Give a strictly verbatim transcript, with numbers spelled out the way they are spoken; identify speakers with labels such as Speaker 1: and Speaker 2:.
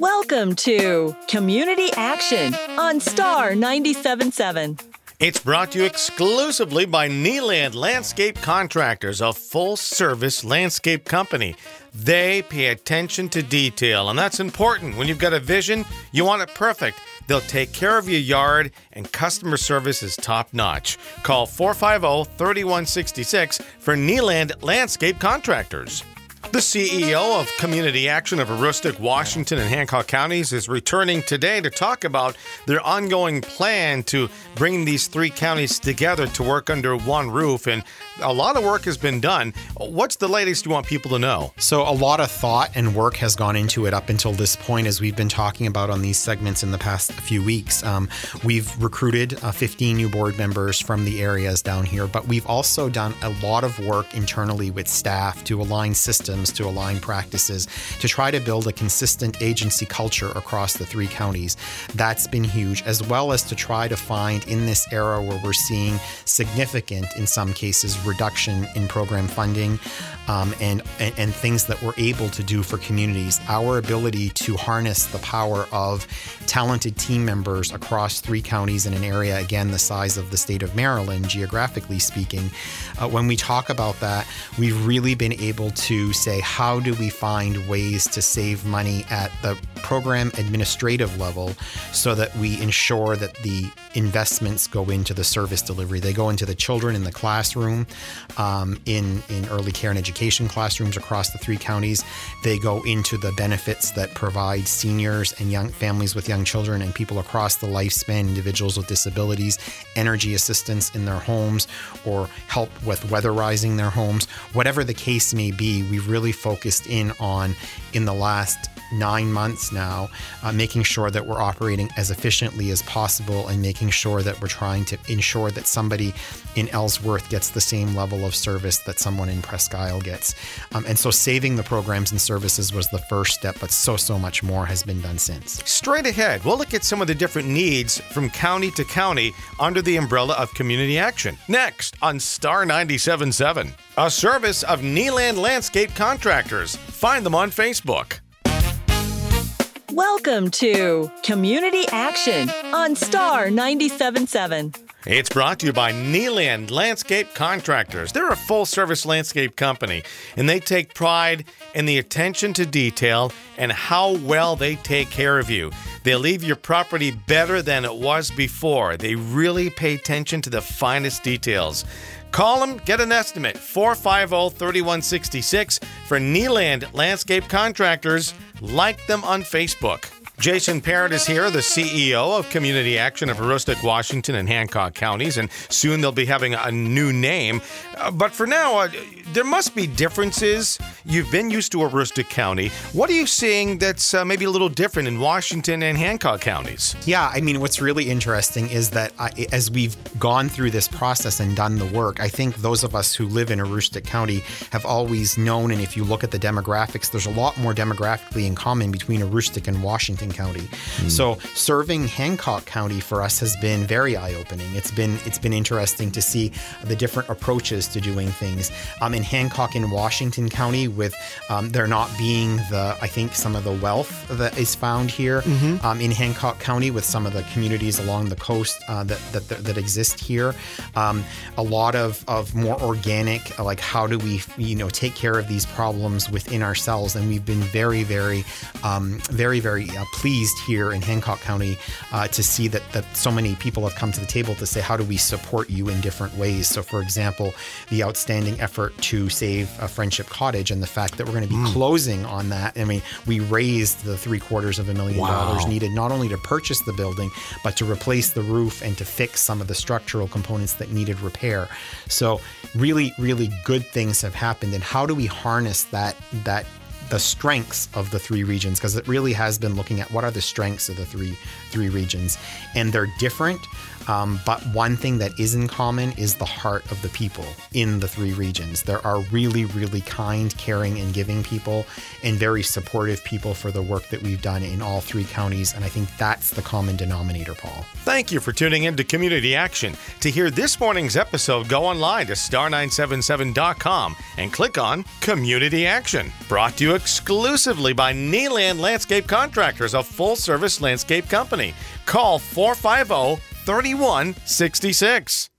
Speaker 1: Welcome to Community Action on Star ninety-seven point seven.
Speaker 2: It's brought to you exclusively by Kneeland Landscape Contractors, a full-service landscape company. They pay attention to detail, and that's important. When you've got a vision, you want it perfect. They'll take care of your yard, and customer service is top-notch. Call four five zero, three one six six for Kneeland Landscape Contractors. The C E O of Community Action of Aroostook, Washington, and Hancock counties is returning today to talk about their ongoing plan to bring these three counties together to work under one roof. And a lot of work has been done. What's the latest you want people to know?
Speaker 3: So a lot of thought and work has gone into it up until this point, as we've been talking about on these segments in the past few weeks. Um, we've recruited uh, fifteen new board members from the areas down here, but we've also done a lot of work internally with staff to align systems, to align practices, to try to build a consistent agency culture across the three counties. That's been huge, as well as to try to find in this era where we're seeing significant, in some cases, reduction in program funding um, and, and, and things that we're able to do for communities, our ability to harness the power of talented team members across three counties in an area, again, the size of the state of Maryland, geographically speaking. Uh, when we talk about that, we've really been able to say, how do we find ways to save money at the program administrative level so that we ensure that the investments go into the service delivery? They go into the children in the classroom, um, in, in early care and education classrooms across the three counties. They go into the benefits that provide seniors and young families with young children and people across the lifespan, individuals with disabilities, energy assistance in their homes, or help with weatherizing their homes. Whatever the case may be, we've really focused in on, in the last nine months now, uh, making sure that we're operating as efficiently as possible and making sure that we're trying to ensure that somebody in Ellsworth gets the same level of service that someone in Presque Isle gets. Um, and so saving the programs and services was the first step, but so, so much more has been done since.
Speaker 2: Straight ahead, we'll look at some of the different needs from county to county under the umbrella of Community Action. Next on Star ninety-seven point seven, a service of Kneeland Landscape Contractors. Find them on Facebook.
Speaker 1: Welcome to Community Action on Star ninety-seven point seven.
Speaker 2: It's brought to you by Kneeland Landscape Contractors. They're a full-service landscape company, and they take pride in the attention to detail and how well they take care of you. They leave your property better than it was before. They really pay attention to the finest details. Call them, get an estimate, four five zero, three one six six for Kneeland Landscape Contractors. Like them on Facebook. Jason Parrott is here, the C E O of Community Action of Aroostook, Washington, and Hancock counties, and soon they'll be having a new name. Uh, but for now, uh, there must be differences. You've been used to Aroostook County. What are you seeing that's uh, maybe a little different in Washington and Hancock counties?
Speaker 3: Yeah, I mean, what's really interesting is that uh, as we've gone through this process and done the work, I think those of us who live in Aroostook County have always known, and if you look at the demographics, there's a lot more demographically in common between Aroostook and Washington County. Mm. So serving Hancock County for us has been very eye-opening. It's been it's been interesting to see the different approaches to doing things. Um, in Hancock and Washington County, with um, there not being the, I think, some of the wealth that is found here mm-hmm. um, in Hancock County with some of the communities along the coast uh, that, that that exist here. Um, a lot of, of more organic, like how do we, you know, take care of these problems within ourselves. And we've been very, very, um, very, very uh, pleased here in Hancock County uh, to see that, that so many people have come to the table to say, how do we support you in different ways? So, for example, the outstanding effort to save a Friendship Cottage and the fact that we're going to be mm. closing on that. I mean, we raised the three quarters of a million wow. dollars needed not only to purchase the building, but to replace the roof and to fix some of the structural components that needed repair. So really, really good things have happened. And how do we harness that, that the strengths of the three regions? Because it really has been looking at what are the strengths of the three three regions. And they're different. Um, but one thing that is in common is the heart of the people in the three regions. There are really, really kind, caring, and giving people, and very supportive people for the work that we've done in all three counties. And I think that's the common denominator, Paul.
Speaker 2: Thank you for tuning in to Community Action. To hear this morning's episode, go online to star nine seven seven dot com and click on Community Action. Brought to you exclusively by Neeland Landscape Contractors, a full-service landscape company. Call four five zero, three one six six.